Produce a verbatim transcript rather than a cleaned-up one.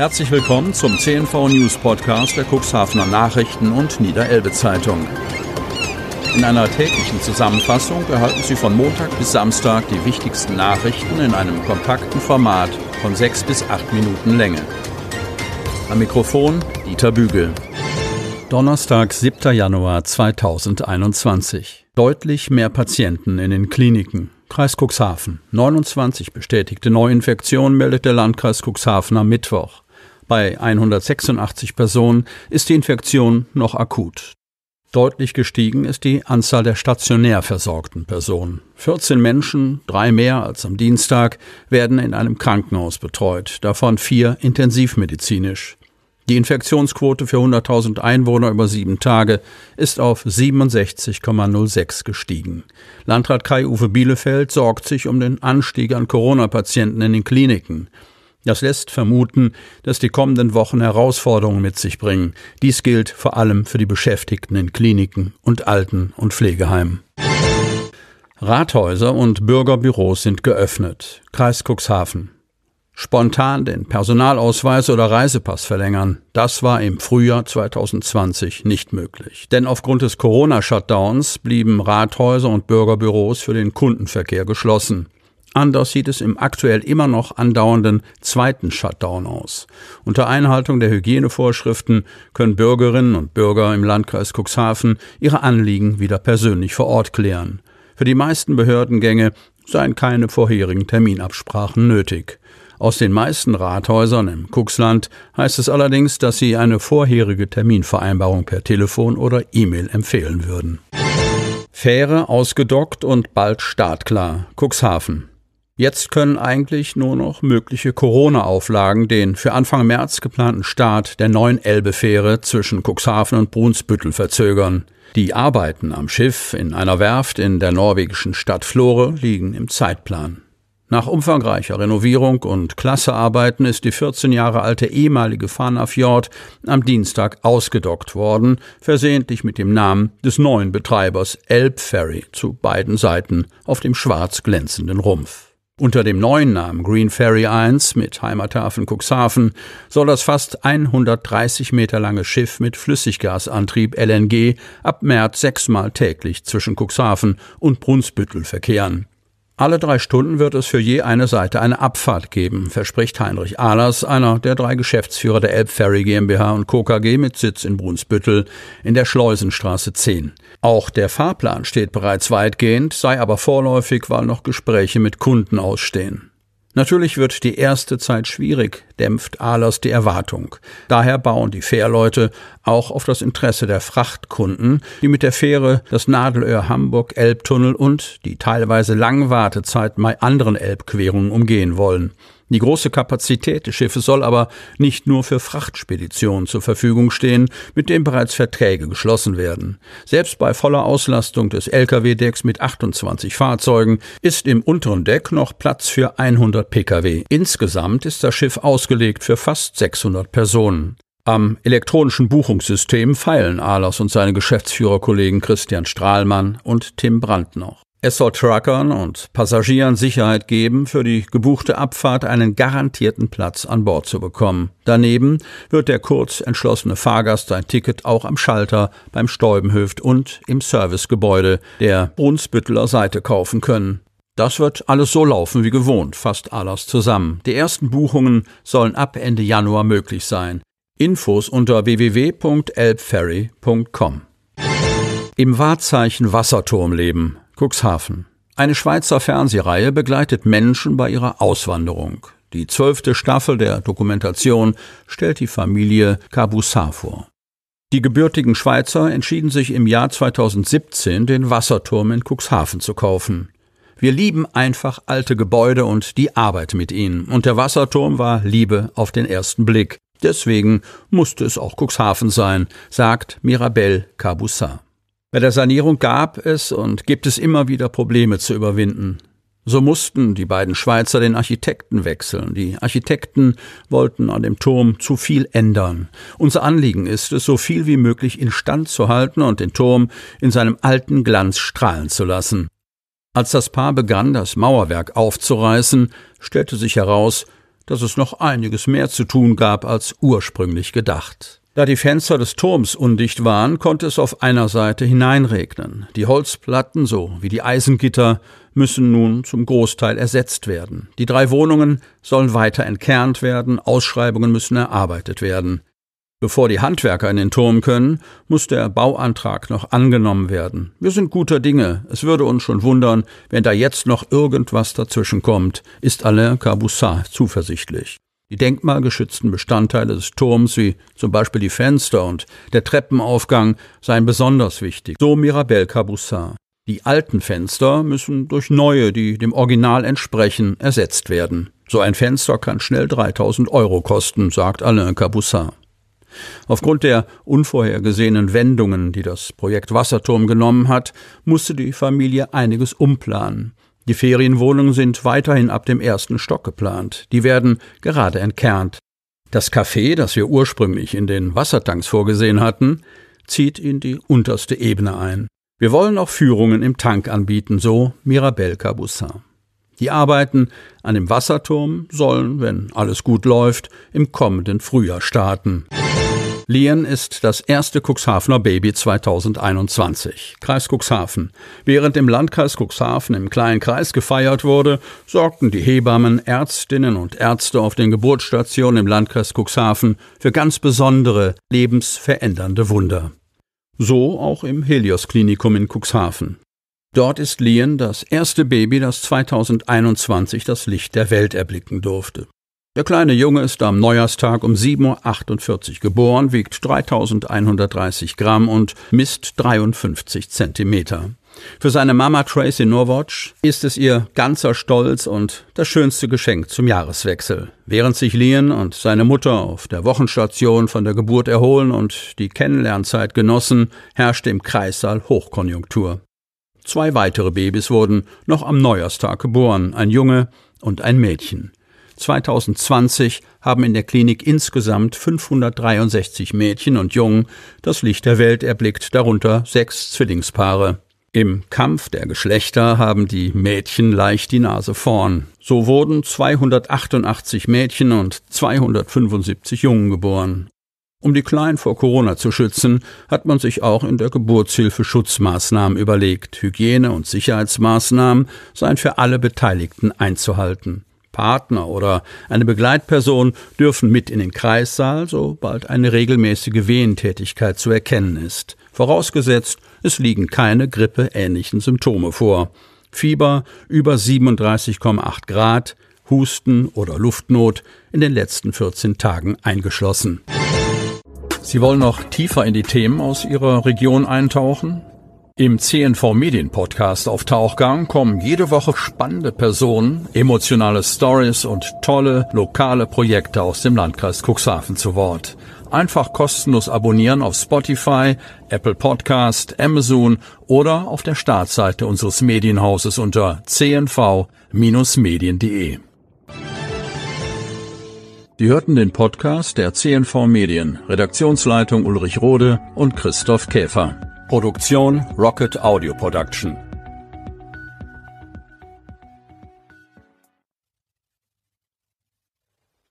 Herzlich willkommen zum C N V News Podcast der Cuxhavener Nachrichten und Niederelbe Zeitung. In einer täglichen Zusammenfassung erhalten Sie von Montag bis Samstag die wichtigsten Nachrichten in einem kompakten Format von sechs bis acht Minuten Länge. Am Mikrofon Dieter Bügel. Donnerstag, siebter Januar zweitausendeinundzwanzig. Deutlich mehr Patienten in den Kliniken. Kreis Cuxhaven. neunundzwanzig bestätigte Neuinfektionen meldet der Landkreis Cuxhaven am Mittwoch. Bei hundertsechsundachtzig Personen ist die Infektion noch akut. Deutlich gestiegen ist die Anzahl der stationär versorgten Personen. vierzehn Menschen, drei mehr als am Dienstag, werden in einem Krankenhaus betreut, davon vier intensivmedizinisch. Die Infektionsquote für hunderttausend Einwohner über sieben Tage ist auf siebenundsechzig Komma null sechs gestiegen. Landrat Kai-Uwe Bielefeld sorgt sich um den Anstieg an Corona-Patienten in den Kliniken. Das lässt vermuten, dass die kommenden Wochen Herausforderungen mit sich bringen. Dies gilt vor allem für die Beschäftigten in Kliniken und Alten- und Pflegeheimen. Rathäuser und Bürgerbüros sind geöffnet. Kreis Cuxhaven. Spontan den Personalausweis oder Reisepass verlängern, das war im Frühjahr zweitausendzwanzig nicht möglich. Denn aufgrund des Corona-Shutdowns blieben Rathäuser und Bürgerbüros für den Kundenverkehr geschlossen. Anders sieht es im aktuell immer noch andauernden zweiten Shutdown aus. Unter Einhaltung der Hygienevorschriften können Bürgerinnen und Bürger im Landkreis Cuxhaven ihre Anliegen wieder persönlich vor Ort klären. Für die meisten Behördengänge seien keine vorherigen Terminabsprachen nötig. Aus den meisten Rathäusern im Cuxland heißt es allerdings, dass sie eine vorherige Terminvereinbarung per Telefon oder E-Mail empfehlen würden. Fähre ausgedockt und bald startklar. Cuxhaven. Jetzt können eigentlich nur noch mögliche Corona-Auflagen den für Anfang März geplanten Start der neuen Elbe-Fähre zwischen Cuxhaven und Brunsbüttel verzögern. Die Arbeiten am Schiff in einer Werft in der norwegischen Stadt Flore liegen im Zeitplan. Nach umfangreicher Renovierung und Klassearbeiten ist die vierzehn Jahre alte ehemalige Fanafjord am Dienstag ausgedockt worden, versehentlich mit dem Namen des neuen Betreibers Elbferry zu beiden Seiten auf dem schwarz glänzenden Rumpf. Unter dem neuen Namen Green Ferry eins mit Heimathafen Cuxhaven soll das fast hundertdreißig Meter lange Schiff mit Flüssiggasantrieb L N G ab März sechsmal täglich zwischen Cuxhaven und Brunsbüttel verkehren. Alle drei Stunden wird es für je eine Seite eine Abfahrt geben, verspricht Heinrich Ahlers, einer der drei Geschäftsführer der Elbferry GmbH und Co. K G mit Sitz in Brunsbüttel in der Schleusenstraße zehn. Auch der Fahrplan steht bereits weitgehend, sei aber vorläufig, weil noch Gespräche mit Kunden ausstehen. Natürlich wird die erste Zeit schwierig, dämpft Ahlers die Erwartung. Daher bauen die Fährleute auch auf das Interesse der Frachtkunden, die mit der Fähre das Nadelöhr Hamburg-Elbtunnel und die teilweise langen Wartezeiten bei anderen Elbquerungen umgehen wollen. Die große Kapazität des Schiffes soll aber nicht nur für Frachtspeditionen zur Verfügung stehen, mit denen bereits Verträge geschlossen werden. Selbst bei voller Auslastung des L K W-Decks mit achtundzwanzig Fahrzeugen ist im unteren Deck noch Platz für hundert Pkw. Insgesamt ist das Schiff ausgelegt für fast sechshundert Personen. Am elektronischen Buchungssystem feilen Ahlers und seine Geschäftsführerkollegen Christian Strahlmann und Tim Brandt noch. Es soll Truckern und Passagieren Sicherheit geben, für die gebuchte Abfahrt einen garantierten Platz an Bord zu bekommen. Daneben wird der kurz entschlossene Fahrgast sein Ticket auch am Schalter, beim Steubenhöft und im Servicegebäude der Brunsbütteler Seite kaufen können. Das wird alles so laufen wie gewohnt, fasst Ahlers zusammen. Die ersten Buchungen sollen ab Ende Januar möglich sein. Infos unter w w w punkt elbferry punkt com. Im Wahrzeichen Wasserturm leben. Cuxhaven. Eine Schweizer Fernsehreihe begleitet Menschen bei ihrer Auswanderung. Die zwölfte Staffel der Dokumentation stellt die Familie Caboussat vor. Die gebürtigen Schweizer entschieden sich im Jahr zweitausendsiebzehn, den Wasserturm in Cuxhaven zu kaufen. Wir lieben einfach alte Gebäude und die Arbeit mit ihnen. Und der Wasserturm war Liebe auf den ersten Blick. Deswegen musste es auch Cuxhaven sein, sagt Mirabelle Caboussat. Bei der Sanierung gab es und gibt es immer wieder Probleme zu überwinden. So mussten die beiden Schweizer den Architekten wechseln. Die Architekten wollten an dem Turm zu viel ändern. Unser Anliegen ist es, so viel wie möglich instand zu halten und den Turm in seinem alten Glanz strahlen zu lassen. Als das Paar begann, das Mauerwerk aufzureißen, stellte sich heraus, dass es noch einiges mehr zu tun gab als ursprünglich gedacht. Da die Fenster des Turms undicht waren, konnte es auf einer Seite hineinregnen. Die Holzplatten sowie die Eisengitter müssen nun zum Großteil ersetzt werden. Die drei Wohnungen sollen weiter entkernt werden, Ausschreibungen müssen erarbeitet werden. Bevor die Handwerker in den Turm können, muss der Bauantrag noch angenommen werden. Wir sind guter Dinge. Es würde uns schon wundern, wenn da jetzt noch irgendwas dazwischen kommt, ist Alain Caboussat zuversichtlich. Die denkmalgeschützten Bestandteile des Turms, wie zum Beispiel die Fenster und der Treppenaufgang, seien besonders wichtig, so Mirabel Caboussat. Die alten Fenster müssen durch neue, die dem Original entsprechen, ersetzt werden. So ein Fenster kann schnell dreitausend Euro kosten, sagt Alain Caboussat. Aufgrund der unvorhergesehenen Wendungen, die das Projekt Wasserturm genommen hat, musste die Familie einiges umplanen. Die Ferienwohnungen sind weiterhin ab dem ersten Stock geplant. Die werden gerade entkernt. Das Café, das wir ursprünglich in den Wassertanks vorgesehen hatten, zieht in die unterste Ebene ein. Wir wollen auch Führungen im Tank anbieten, so Mirabel Caboussat. Die Arbeiten an dem Wasserturm sollen, wenn alles gut läuft, im kommenden Frühjahr starten. Lien ist das erste Cuxhavener Baby zweitausendeinundzwanzig. Kreis Cuxhaven. Während im Landkreis Cuxhaven im kleinen Kreis gefeiert wurde, sorgten die Hebammen, Ärztinnen und Ärzte auf den Geburtsstationen im Landkreis Cuxhaven für ganz besondere, lebensverändernde Wunder. So auch im Helios-Klinikum in Cuxhaven. Dort ist Lien das erste Baby, das zweitausendeinundzwanzig das Licht der Welt erblicken durfte. Der kleine Junge ist am Neujahrstag um sieben Uhr achtundvierzig geboren, wiegt dreitausendeinhundertdreißig Gramm und misst dreiundfünfzig Zentimeter. Für seine Mama Tracy Norwatch ist es ihr ganzer Stolz und das schönste Geschenk zum Jahreswechsel. Während sich Lien und seine Mutter auf der Wochenstation von der Geburt erholen und die Kennenlernzeit genossen, herrschte im Kreissaal Hochkonjunktur. Zwei weitere Babys wurden noch am Neujahrstag geboren, ein Junge und ein Mädchen. zweitausendzwanzig haben in der Klinik insgesamt fünfhundertdreiundsechzig Mädchen und Jungen das Licht der Welt erblickt, darunter sechs Zwillingspaare. Im Kampf der Geschlechter haben die Mädchen leicht die Nase vorn. So wurden zweihundertachtundachtzig Mädchen und zweihundertfünfundsiebzig Jungen geboren. Um die Kleinen vor Corona zu schützen, hat man sich auch in der Geburtshilfe Schutzmaßnahmen überlegt. Hygiene- und Sicherheitsmaßnahmen seien für alle Beteiligten einzuhalten. Partner oder eine Begleitperson dürfen mit in den Kreissaal, sobald eine regelmäßige Wehentätigkeit zu erkennen ist. Vorausgesetzt, es liegen keine grippeähnlichen Symptome vor. Fieber über siebenunddreißig Komma acht Grad, Husten oder Luftnot in den letzten vierzehn Tagen eingeschlossen. Sie wollen noch tiefer in die Themen aus Ihrer Region eintauchen? Im C N V Medien Podcast auf Tauchgang kommen jede Woche spannende Personen, emotionale Stories und tolle lokale Projekte aus dem Landkreis Cuxhaven zu Wort. Einfach kostenlos abonnieren auf Spotify, Apple Podcast, Amazon oder auf der Startseite unseres Medienhauses unter c n v Bindestrich medien punkt de. Sie hörten den Podcast der C N V Medien, Redaktionsleitung Ulrich Rode und Christoph Käfer. Produktion Rocket Audio Production.